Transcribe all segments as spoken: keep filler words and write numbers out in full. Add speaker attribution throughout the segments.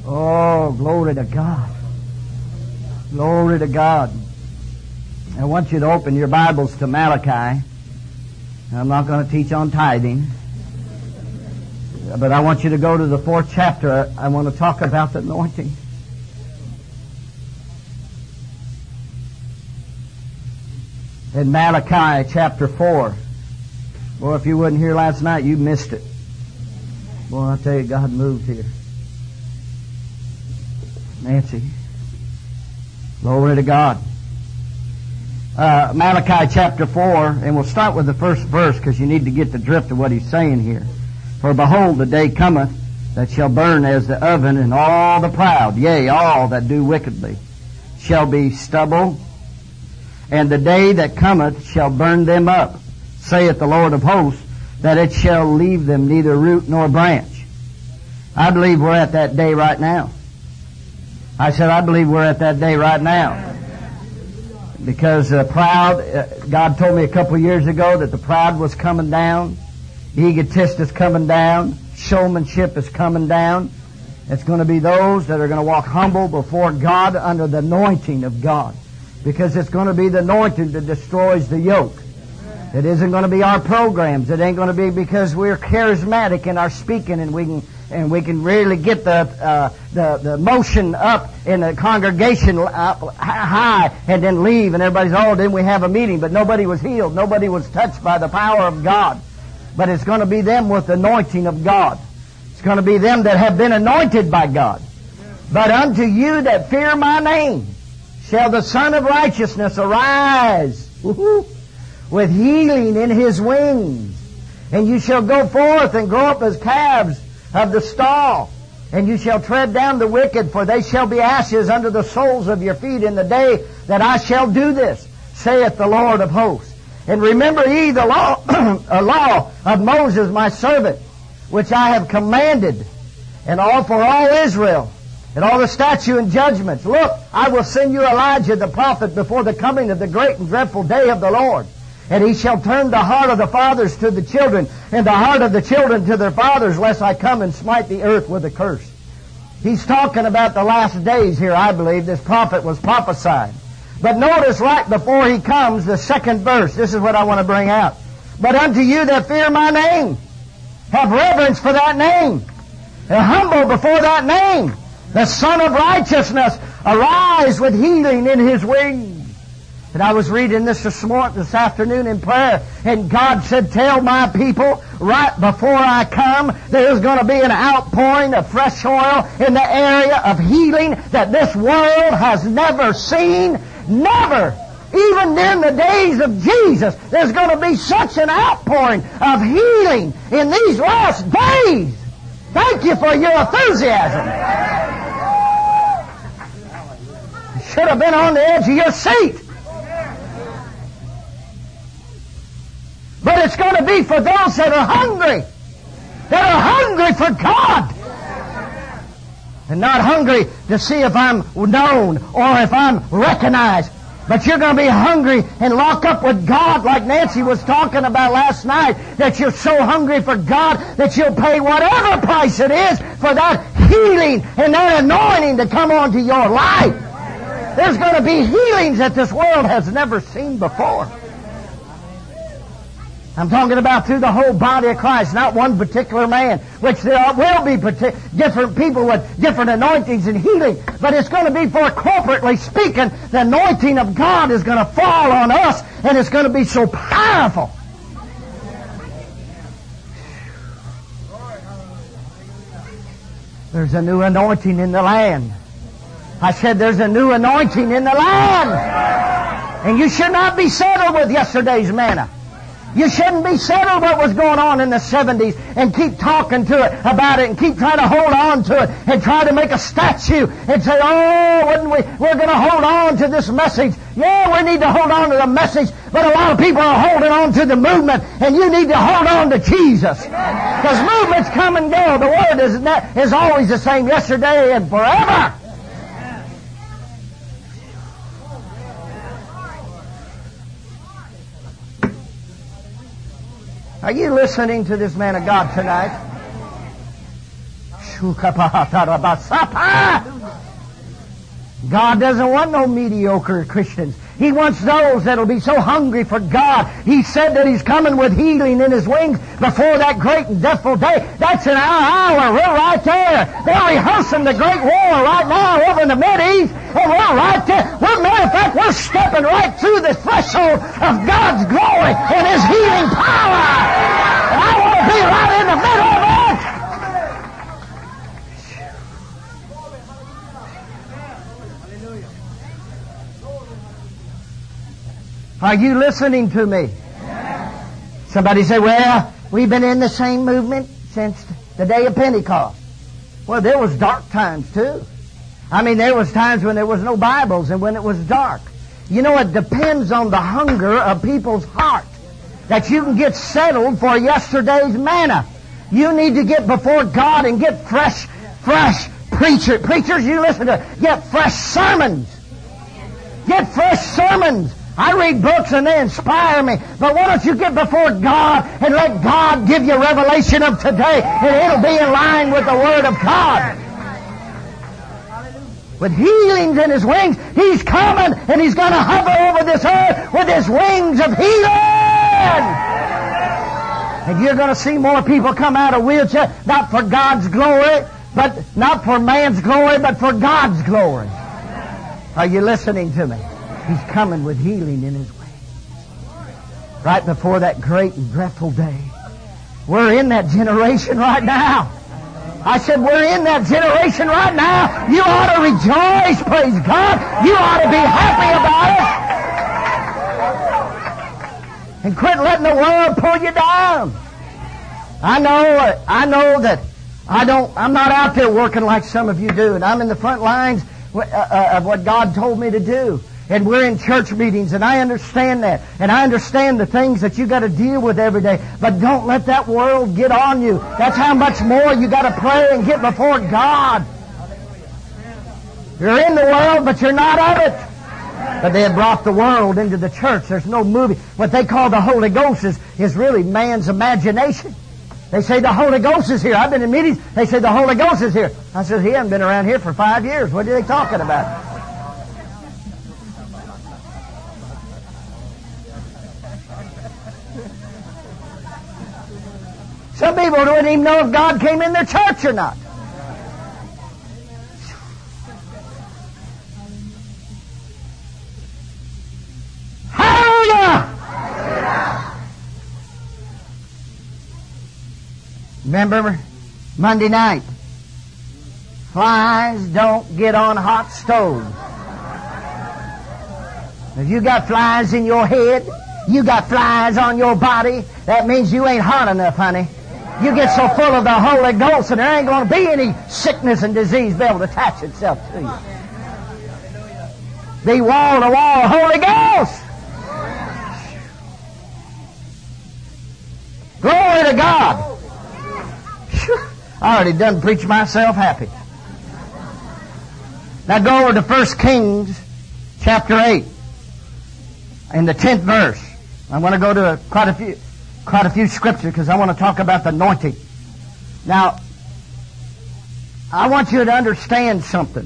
Speaker 1: Oh, glory to God. Glory to God. I want you to open your Bibles to Malachi. I'm not going to teach on tithing, but I want you to go to the fourth chapter. I want to talk about the anointing. In Malachi chapter four. Boy, if you wasn't here last night, you missed it. Boy, I tell you, God moved here. Nancy. Glory to God. Uh, Malachi chapter four, and we'll start with the first verse because you need to get the drift of what he's saying here. For behold, the day cometh that shall burn as the oven, and all the proud, yea, all that do wickedly, shall be stubble. And the day that cometh shall burn them up, saith the Lord of hosts, that it shall leave them neither root nor branch. I believe we're at that day right now. I said, I believe we're at that day right now. Because uh, proud, uh, God told me a couple of years ago that the proud was coming down. The egotist is coming down. Showmanship is coming down. It's going to be those that are going to walk humble before God under the anointing of God. Because it's going to be the anointing that destroys the yoke. It isn't going to be our programs. It ain't going to be because we're charismatic in our speaking and we can and we can really get the uh, the the motion up in the congregation up high and then leave and everybody's, oh, then we have a meeting, but nobody was healed. Nobody was touched by the power of God. But it's going to be them with the anointing of God. It's going to be them that have been anointed by God. But unto you that fear my name shall the Son of Righteousness arise. Woo-hoo. With healing in his wings. And you shall go forth and grow up as calves of the stall. And you shall tread down the wicked, for they shall be ashes under the soles of your feet in the day that I shall do this, saith the Lord of hosts. And remember ye the law, a law of Moses my servant, which I have commanded, and all for all Israel, and all the statute and judgments. Look, I will send you Elijah the prophet before the coming of the great and dreadful day of the Lord. And he shall turn the heart of the fathers to the children, and the heart of the children to their fathers, lest I come and smite the earth with a curse. He's talking about the last days here, I believe. This prophet was prophesying. But notice right before he comes, the second verse. This is what I want to bring out. But unto you that fear my name, have reverence for that name, and humble before that name. The Son of Righteousness, arise with healing in his wings. And I was reading this this morning, this afternoon in prayer, and God said, tell my people, right before I come, there's going to be an outpouring of fresh oil in the area of healing that this world has never seen. Never. Even in the days of Jesus, there's going to be such an outpouring of healing in these last days. Thank you for your enthusiasm. You should have been on the edge of your seat. But it's going to be for those that are hungry. That are hungry for God. And not hungry to see if I'm known or if I'm recognized. But you're going to be hungry and lock up with God like Nancy was talking about last night. That you're so hungry for God that you'll pay whatever price it is for that healing and that anointing to come onto your life. There's going to be healings that this world has never seen before. I'm talking about through the whole body of Christ, not one particular man, which there will be different people with different anointings and healing, but it's going to be for corporately speaking, the anointing of God is going to fall on us, and it's going to be so powerful. There's a new anointing in the land. I said there's a new anointing in the land. And you should not be settled with yesterday's manna. You shouldn't be settled what was going on in the seventies and keep talking to it about it and keep trying to hold on to it and try to make a statue and say, oh, wouldn't we, we're going to hold on to this message. Yeah, we need to hold on to the message, but a lot of people are holding on to the movement, and you need to hold on to Jesus. Because movements come and go. The Word is, not, is always the same yesterday and forever. Are you listening to this man of God tonight? God doesn't want no mediocre Christians. He wants those that'll be so hungry for God. He said that He's coming with healing in His wings before that great and dreadful day. That's in our hour. We're right there. They're rehearsing the great war right now over in the Mideast, and we're right there. We're, matter of fact, we're stepping right through the threshold of God's glory and His healing power. And I want to be right in the middle of it. Are you listening to me? Yeah. Somebody say, well, we've been in the same movement since the day of Pentecost. Well, there was dark times too. I mean, there was times when there was no Bibles and when it was dark. You know, it depends on the hunger of people's heart that you can get settled for yesterday's manna. You need to get before God and get fresh, fresh preacher. Preachers, you listen to, get fresh sermons. Get fresh sermons. I read books and they inspire me. But why don't you get before God and let God give you revelation of today, and it'll be in line with the Word of God. With healings in His wings, He's coming and He's going to hover over this earth with His wings of healing. And you're going to see more people come out of wheelchairs, not for God's glory, but not for man's glory, but for God's glory. Are you listening to me? He's coming with healing in His wings. Right before that great and dreadful day. We're in that generation right now. I said, we're in that generation right now. You ought to rejoice, praise God. You ought to be happy about it. And quit letting the world pull you down. I know, I know that I don't, I'm not out there working like some of you do. And I'm in the front lines of what God told me to do. And we're in church meetings, and I understand that. And I understand the things that you got to deal with every day. But don't let that world get on you. That's how much more you got to pray and get before God. You're in the world, but you're not of it. But they have brought the world into the church. There's no movie. What they call the Holy Ghost is, is really man's imagination. They say the Holy Ghost is here. I've been in meetings. They say the Holy Ghost is here. I said, he hasn't been around here for five years. What are they talking about? Some people don't even know if God came in their church or not. Hallelujah! Remember Monday night? Flies don't get on hot stoves. If you got flies in your head, you got flies on your body, that means you ain't hot enough, honey. You get so full of the Holy Ghost and there ain't going to be any sickness and disease be able to attach itself to you. Be wall to wall Holy Ghost. Glory to God. I already done preached myself happy. Now go over to First Kings chapter eight in the tenth verse. I'm going to go to a, quite a few quite a few scriptures because I want to talk about the anointing. Now, I want you to understand something.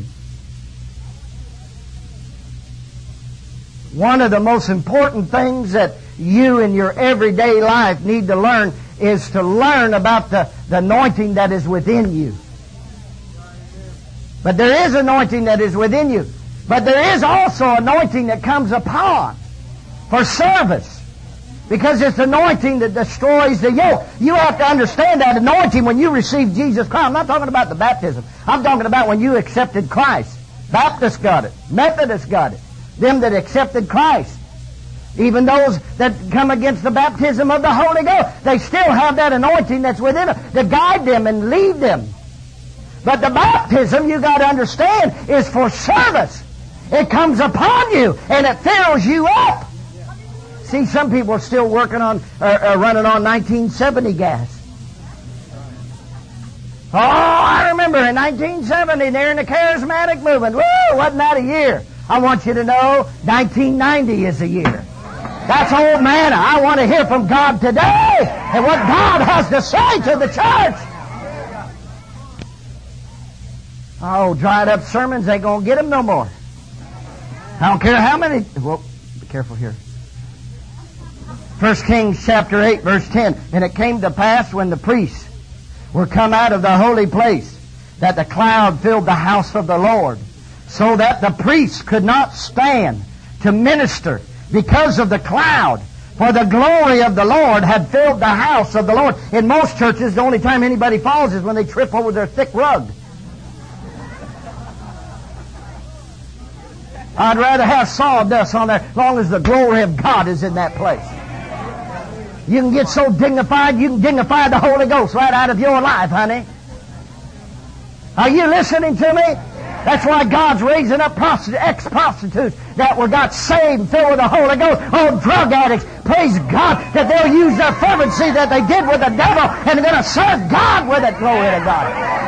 Speaker 1: One of the most important things that you in your everyday life need to learn is to learn about the, the anointing that is within you. But there is anointing that is within you. But there is also anointing that comes upon for service. Because it's anointing that destroys the yoke. You have to understand that anointing when you receive Jesus Christ. I'm not talking about the baptism. I'm talking about when you accepted Christ. Baptists got it. Methodists got it. Them that accepted Christ. Even those that come against the baptism of the Holy Ghost, they still have that anointing that's within them to guide them and lead them. But the baptism, you got to understand, is for service. It comes upon you and it fills you up. See, some people are still working on, uh, uh, running on nineteen seventy gas. Oh, I remember in nineteen seventy, they're in the charismatic movement. Woo, wasn't that a year? I want you to know, nineteen ninety is a year. That's old manna. I want to hear from God today and what God has to say to the church. Oh, dried up sermons ain't going to get them no more. I don't care how many... Well, be careful here. First Kings chapter eight, verse ten. And it came to pass when the priests were come out of the holy place, that the cloud filled the house of the Lord, so that the priests could not stand to minister because of the cloud. For the glory of the Lord had filled the house of the Lord. In most churches, the only time anybody falls is when they trip over their thick rug. I'd rather have sawdust on there as long as the glory of God is in that place. You can get so dignified, you can dignify the Holy Ghost right out of your life, honey. Are you listening to me? That's why God's raising up prostitutes, ex-prostitutes that were got saved and filled with the Holy Ghost. Oh, drug addicts, praise God that they'll use their fervency that they did with the devil and they're going to serve God with it. Glory to God.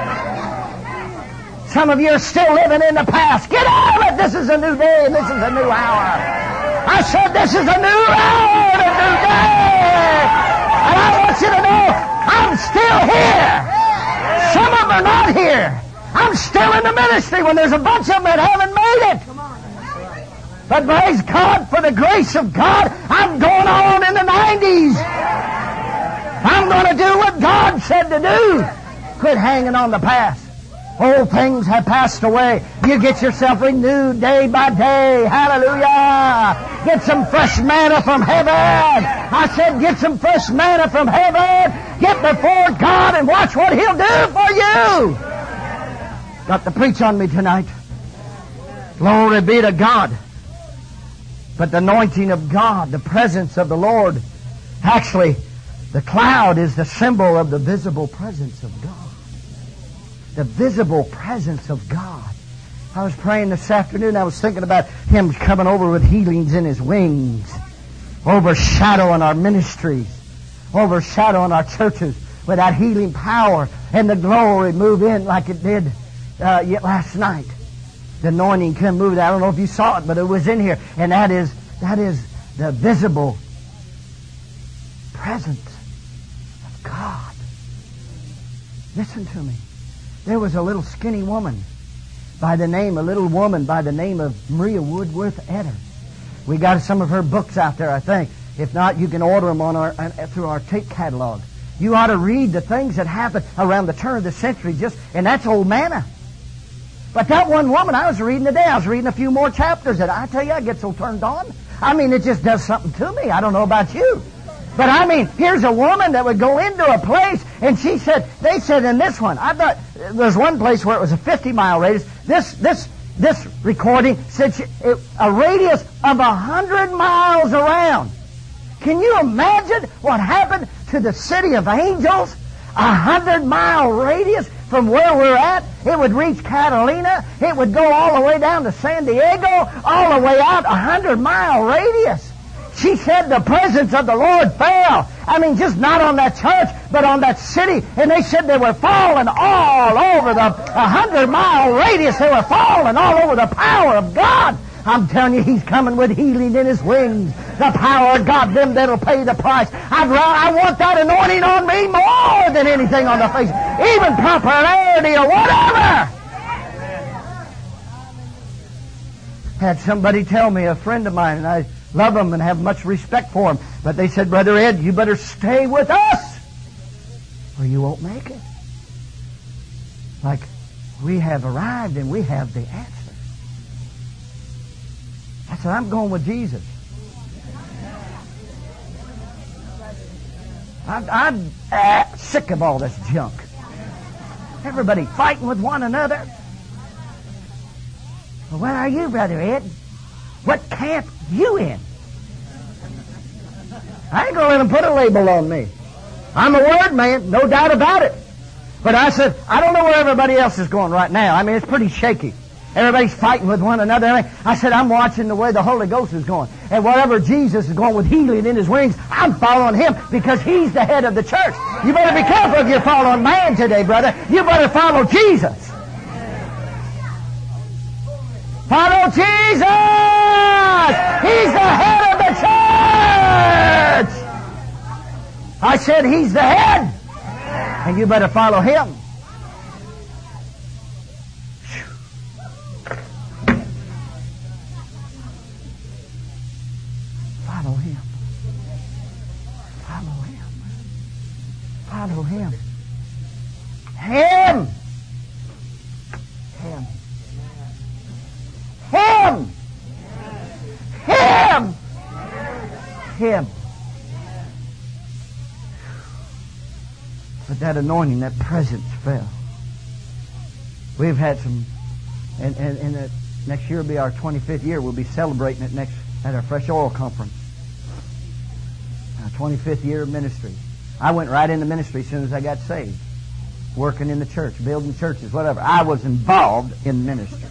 Speaker 1: Some of you are still living in the past. Get out of it. This is a new day and this is a new hour. I said this is a new hour and a new day. And I want you to know I'm still here. Some of them are not here. I'm still in the ministry when there's a bunch of them that haven't made it. But praise God for the grace of God. I'm going on in the nineties. I'm going to do what God said to do. Quit hanging on the past. Old things have passed away. You get yourself renewed day by day. Hallelujah. Get some fresh manna from heaven. I said get some fresh manna from heaven. Get before God and watch what He'll do for you. Got to preach on me tonight. Glory be to God. But the anointing of God, the presence of the Lord, actually, the cloud is the symbol of the visible presence of God. The visible presence of God. I was praying this afternoon. I was thinking about Him coming over with healings in His wings, overshadowing our ministries, overshadowing our churches with that healing power and the glory move in like it did uh, yet last night. The anointing can move. I don't know if you saw it, but it was in here, and that is that is the visible presence of God. Listen to me. There was a little skinny woman by the name, a little woman by the name of Maria Woodworth Etter. We got some of her books out there, I think. If not, you can order them on our uh, through our tape catalog. You ought to read the things that happened around the turn of the century, just and that's old manna. But that one woman I was reading today, I was reading a few more chapters, and I tell you, I get so turned on. I mean, it just does something to me. I don't know about you. But I mean, here's a woman that would go into a place, and she said, they said in this one, I thought, there's one place where it was a fifty mile radius. This, this, this recording said she, it, a radius of a hundred miles around. Can you imagine what happened to the city of angels? A hundred mile radius from where we're at. It would reach Catalina. It would go all the way down to San Diego, all the way out, a hundred mile radius. She said the presence of the Lord fell. I mean, just not on that church, but on that city. And they said they were falling all over the hundred mile radius. They were falling all over the power of God. I'm telling you, He's coming with healing in His wings. The power of God, them that'll pay the price. I'd rather, I want that anointing on me more than anything on the face. Even popularity or whatever. Had somebody tell me, a friend of mine, and I love him and have much respect for him, but they said, Brother Ed, you better stay with us or you won't make it. Like, we have arrived and we have the answer. I said, I'm going with Jesus. I'm, I'm uh, sick of all this junk. Everybody fighting with one another. Well, where are you, Brother Ed? What camp you in? I ain't going to let them put a label on me. I'm a word man, no doubt about it. But I said, I don't know where everybody else is going right now. I mean, it's pretty shaky. Everybody's fighting with one another. I said, I'm watching the way the Holy Ghost is going. And whatever Jesus is going with healing in His wings, I'm following Him because He's the head of the church. You better be careful if you're following man today, brother. You better follow Jesus. Follow Jesus! He's the head of the church! I said He's the head, and you better follow Him. Follow Him. Follow Him. Him. Him. Him. Him. Him. But that anointing, that presence fell. We've had some, and, and, and that next year will be our twenty-fifth year. We'll be celebrating it next at our Fresh Oil Conference. Our twenty-fifth year of ministry. I went right into ministry as soon as I got saved. Working in the church, building churches, whatever. I was involved in ministry.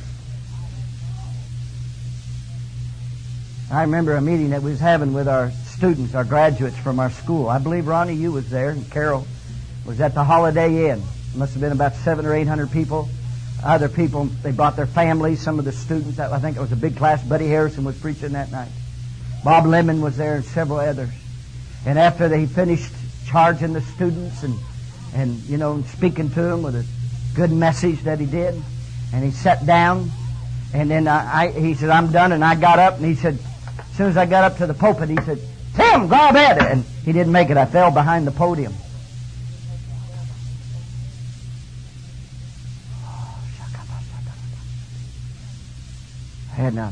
Speaker 1: I remember a meeting that we was having with our students, our graduates from our school. I believe, Ronnie, you was there, and Carol was at the Holiday Inn. It must have been about seven or eight hundred people. Other people, they brought their families. Some of the students, I think it was a big class. Buddy Harrison was preaching that night. Bob Lemon was there, and several others. And after they finished charging the students and, and you know, speaking to them with a good message that he did, and he sat down, and then I, I, he said, "I'm done," and I got up, and he said, as soon as I got up to the pulpit, he said, "Tim, grab at it," and he didn't make it. I fell behind the podium. And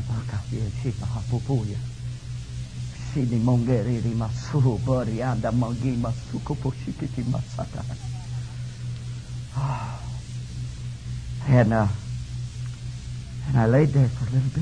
Speaker 1: uh, and I laid there for a little bit,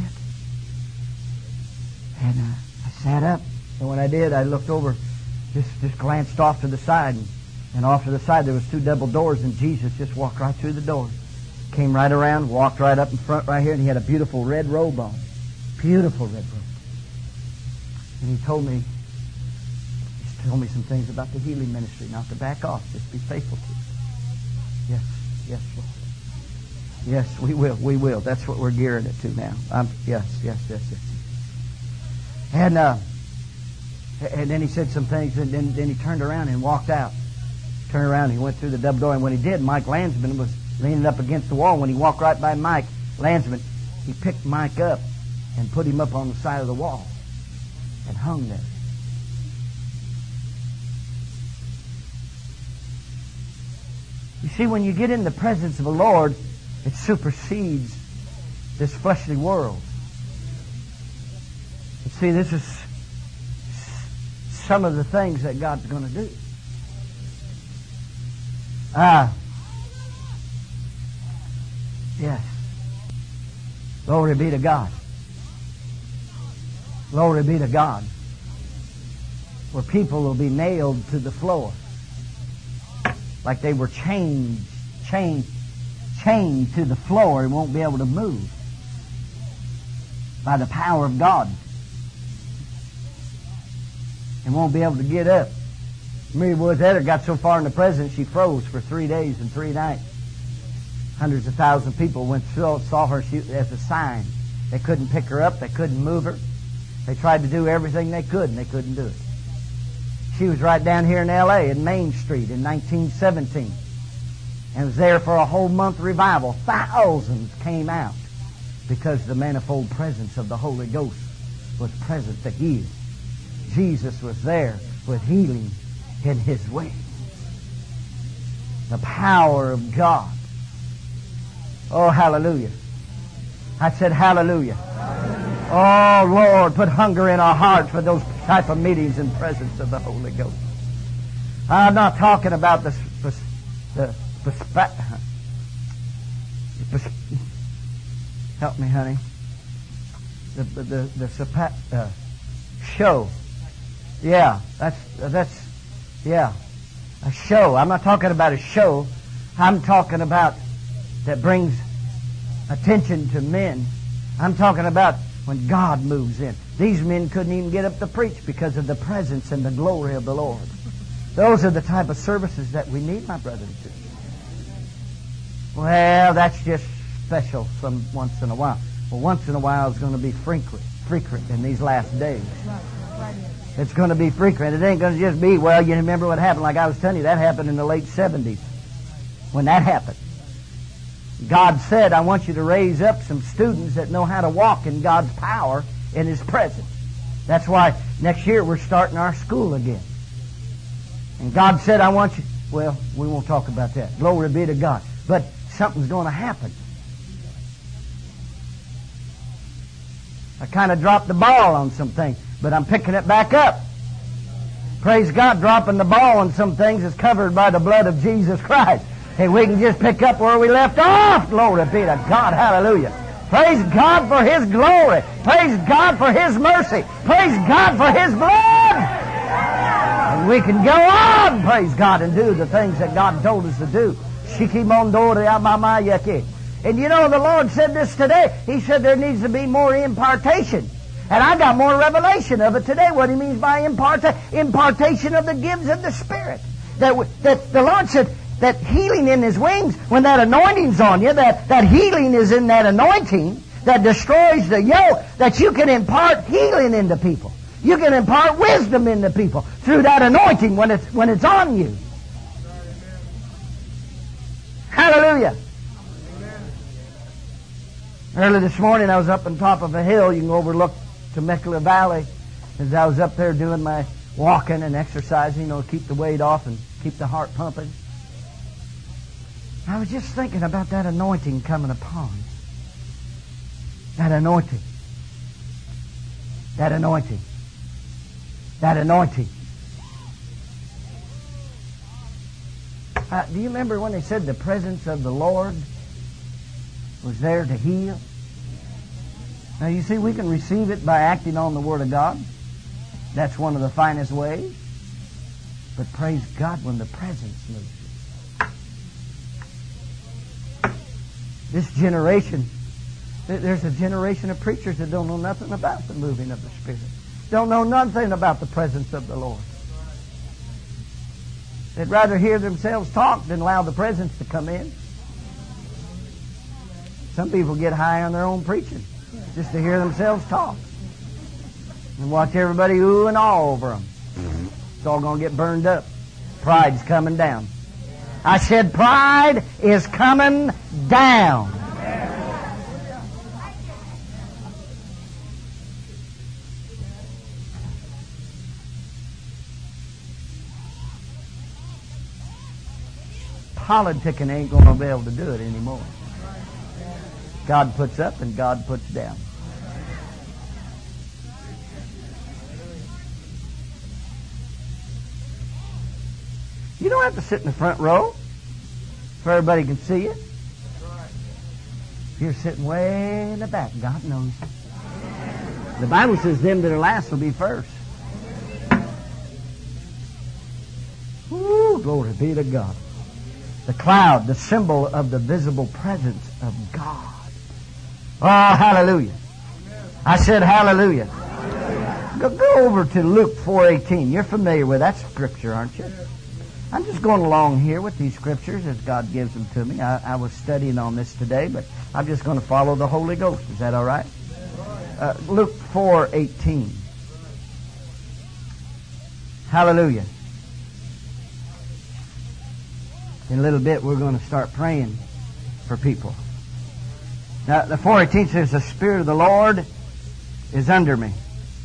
Speaker 1: and uh, I sat up. And when I did, I looked over, just just glanced off to the side, and, and off to the side there was two double doors, and Jesus just walked right through the door. Came right around, walked right up in front right here, and he had a beautiful red robe on. Beautiful red robe. And he told me, he told me some things about the healing ministry, not to back off, just be faithful to it. Yes, yes, Lord. Yes, we will, we will. That's what we're gearing it to now. I'm, yes, yes, yes, yes. And, uh, and then he said some things, and then, then he turned around and walked out. Turned around, and he went through the double door, and when he did, Mike Landsman was leaning up against the wall. When he walked right by Mike Landsman, he picked Mike up and put him up on the side of the wall and hung there. You see, when you get in the presence of the Lord, it supersedes this fleshly world. You see, this is some of the things that God's going to do. Ah. Yes. Glory be to God. Glory be to God. Where people will be nailed to the floor. Like they were chained, chained, chained to the floor and won't be able to move. By the power of God. And won't be able to get up. Mary Woods Eder got so far in the presence she froze for three days and three nights. Hundreds of thousands of people went saw, saw her she, as a sign. They couldn't pick her up. They couldn't move her. They tried to do everything they could, and they couldn't do it. She was right down here in L A in Main Street in nineteen seventeen. And was there for a whole month revival. Thousands came out because the manifold presence of the Holy Ghost was present to heal. Jesus was there with healing in His way. The power of God. Oh, hallelujah. I said hallelujah. Hallelujah. Oh, Lord, put hunger in our hearts for those type of meetings in presence of the Holy Ghost. I'm not talking about the, the, the, the help me, honey. The, the, the, the uh, show. Yeah, that's, that's, yeah, a show. I'm not talking about a show. I'm talking about that brings attention to men. I'm talking about when God moves in. These men couldn't even get up to preach because of the presence and the glory of the Lord. Those are the type of services that we need, my brother and sister. Well, that's just special some once in a while. Well, once in a while is going to be frequent, frequent in these last days. It's going to be frequent. It ain't going to just be, well, you remember what happened. Like I was telling you, that happened in the late seventies. When that happened. God said, I want you to raise up some students that know how to walk in God's power in His presence. That's why next year we're starting our school again. And God said, I want you... Well, we won't talk about that. Glory be to God. But something's going to happen. I kind of dropped the ball on some things, but I'm picking it back up. Praise God, dropping the ball on some things is covered by the blood of Jesus Christ. And we can just pick up where we left off. Glory be to God. Hallelujah. Praise God for His glory. Praise God for His mercy. Praise God for His blood. And we can go on, praise God, and do the things that God told us to do. And you know, the Lord said this today. He said there needs to be more impartation. And I got more revelation of it today, what He means by imparta- impartation of the gifts of the Spirit. That, w- that the Lord said that healing in His wings, when that anointing's on you, that, that healing is in that anointing that destroys the yoke, that you can impart healing into people. You can impart wisdom into people through that anointing when it's, when it's on you. Hallelujah. Early this morning I was up on top of a hill. You can overlook Temecula Valley. As I was up there doing my walking and exercising, you know, keep the weight off and keep the heart pumping. I was just thinking about that anointing coming upon. That anointing. That anointing. That anointing. Uh, do you remember when they said the presence of the Lord was there to heal? Now you see, we can receive it by acting on the Word of God. That's one of the finest ways. But praise God when the presence moves. This generation, there's a generation of preachers that don't know nothing about the moving of the Spirit. Don't know nothing about the presence of the Lord. They'd rather hear themselves talk than allow the presence to come in. Some people get high on their own preaching just to hear themselves talk. And watch everybody ooh and ah over them. It's all going to get burned up. Pride's coming down. I said pride is coming down. Politicking ain't going to be able to do it anymore. God puts up and God puts down. You don't have to sit in the front row so everybody can see you. If you're sitting way in the back, God knows you. The Bible says them that are last will be first. Woo, glory be to God. The cloud, the symbol of the visible presence of God. Oh, hallelujah. I said hallelujah. Go, go over to Luke four eighteen. You're familiar with that scripture, aren't you? I'm just going along here with these scriptures as God gives them to me. I, I was studying on this today, but I'm just going to follow the Holy Ghost. Is that all right? Uh, Luke four eighteen. Hallelujah. In a little bit, we're going to start praying for people. Now, the four eighteen says, the Spirit of the Lord is under me.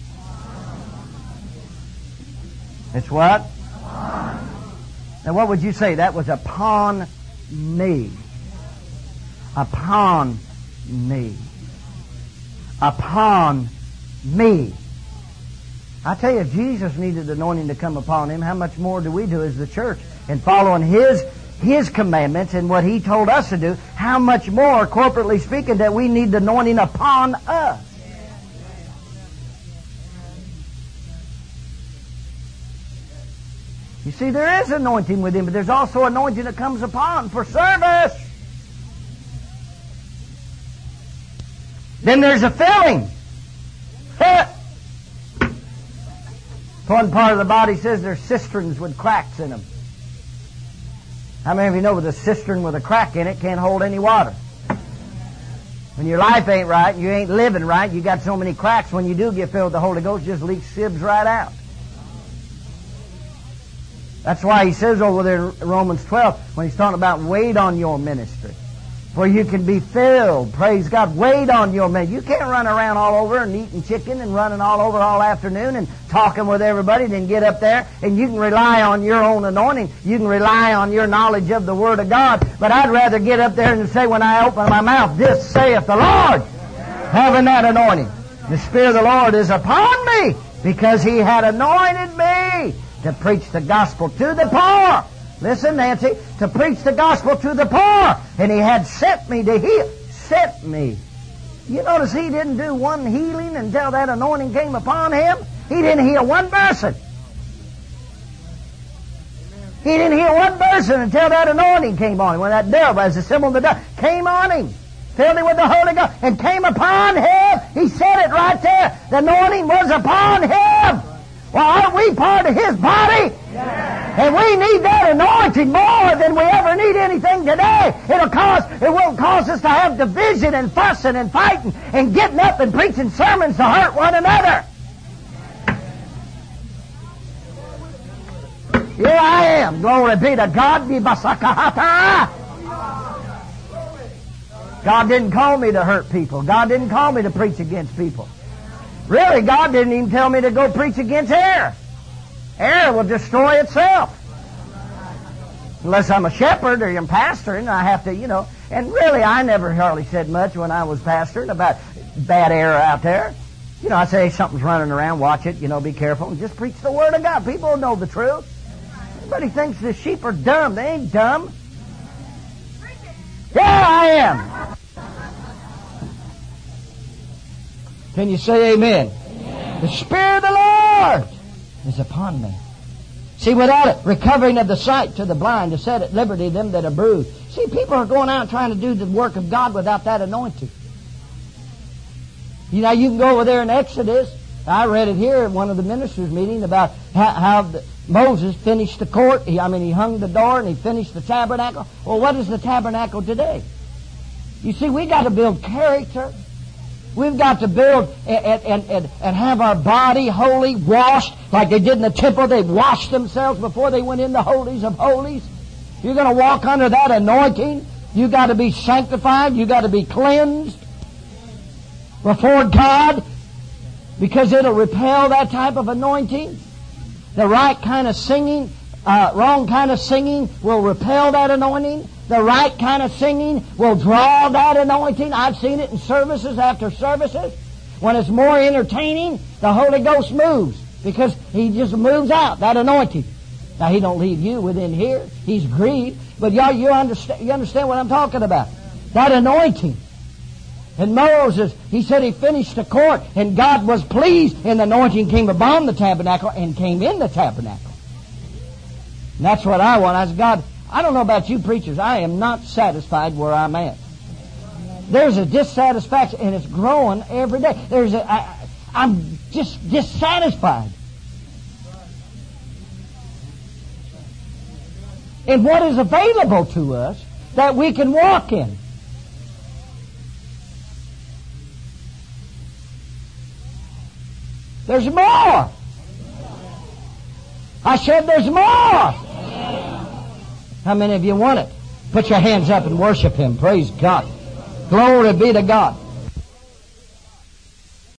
Speaker 1: It's what? Now, what would you say? That was upon me. Upon me. Upon me. I tell you, if Jesus needed anointing to come upon Him, how much more do we do as the church? In following His His commandments and what He told us to do, how much more, corporately speaking, that we need the anointing upon us. You see, there is anointing with Him, but there's also anointing that comes upon for service. Then there's a filling. One part of the body says there's cisterns with cracks in them. How many of you know with a cistern with a crack in it can't hold any water? When your life ain't right, you ain't living right, you got so many cracks, when you do get filled with the Holy Ghost, it just leaks sibs right out. That's why he says over there in Romans twelve, when he's talking about wait on your ministry. where you can be filled. Praise God. Wait on your man. You can't run around all over and eating chicken and running all over all afternoon and talking with everybody, then get up there and you can rely on your own anointing. You can rely on your knowledge of the Word of God. But I'd rather get up there and say when I open my mouth, this saith the Lord, having that anointing. The Spirit of the Lord is upon me because He had anointed me to preach the gospel to the poor. Listen, Nancy, to preach the gospel to the poor. And He had sent me to heal. Sent me. You notice He didn't do one healing until that anointing came upon Him? He didn't heal one person. He didn't heal one person until that anointing came on Him. When that dove, as a symbol of the dove, came on Him. Filled Him with the Holy Ghost and came upon Him. He said it right there. The anointing was upon Him. Well, aren't we part of His body? Yes. And we need that anointing more than we ever need anything today. It'll cause, it will cause us to have division and fussing and fighting and getting up and preaching sermons to hurt one another. Here I am. Glory be to God. God didn't call me to hurt people. God didn't call me to preach against people. Really, God didn't even tell me to go preach against error. Error will destroy itself. Unless I'm a shepherd or I'm pastoring, I have to, you know. And really, I never hardly said much when I was pastoring about bad error out there. You know, I say something's running around, watch it, you know, be careful, and just preach the Word of God. People know the truth. Everybody thinks the sheep are dumb. They ain't dumb. Yeah, I am. Can you say amen? Amen? The Spirit of the Lord is upon me. See, without it, recovering of the sight to the blind, to set at liberty them that are bruised. See, people are going out trying to do the work of God without that anointing. You know, you can go over there in Exodus. I read it here at one of the ministers' meetings about how, how the, Moses finished the court. He, I mean, he hung the door and he finished the tabernacle. Well, what is the tabernacle today? You see, we got to build character. We've got to build and, and, and, and have our body holy, washed, like they did in the temple. They washed themselves before they went in the holies of holies. You're going to walk under that anointing. You've got to be sanctified. You've got to be cleansed before God, because it'll repel that type of anointing. The right kind of singing, uh, wrong kind of singing will repel that anointing. The right kind of singing will draw that anointing. I've seen it in services after services. When it's more entertaining, the Holy Ghost moves, because He just moves out that anointing. Now, He don't leave you within here. He's grieved. But y'all, you understand, you understand what I'm talking about. That anointing. And Moses, he said he finished the court, and God was pleased, and the anointing came upon the tabernacle and came in the tabernacle. And that's what I want. I said, God, I don't know about you preachers. I am not satisfied where I'm at. There's a dissatisfaction, and it's growing every day. There's a, I, I'm just dissatisfied. And what is available to us that we can walk in? There's more. I said there's more. How many of you want it? Put your hands up and worship Him. Praise God. Glory be to God.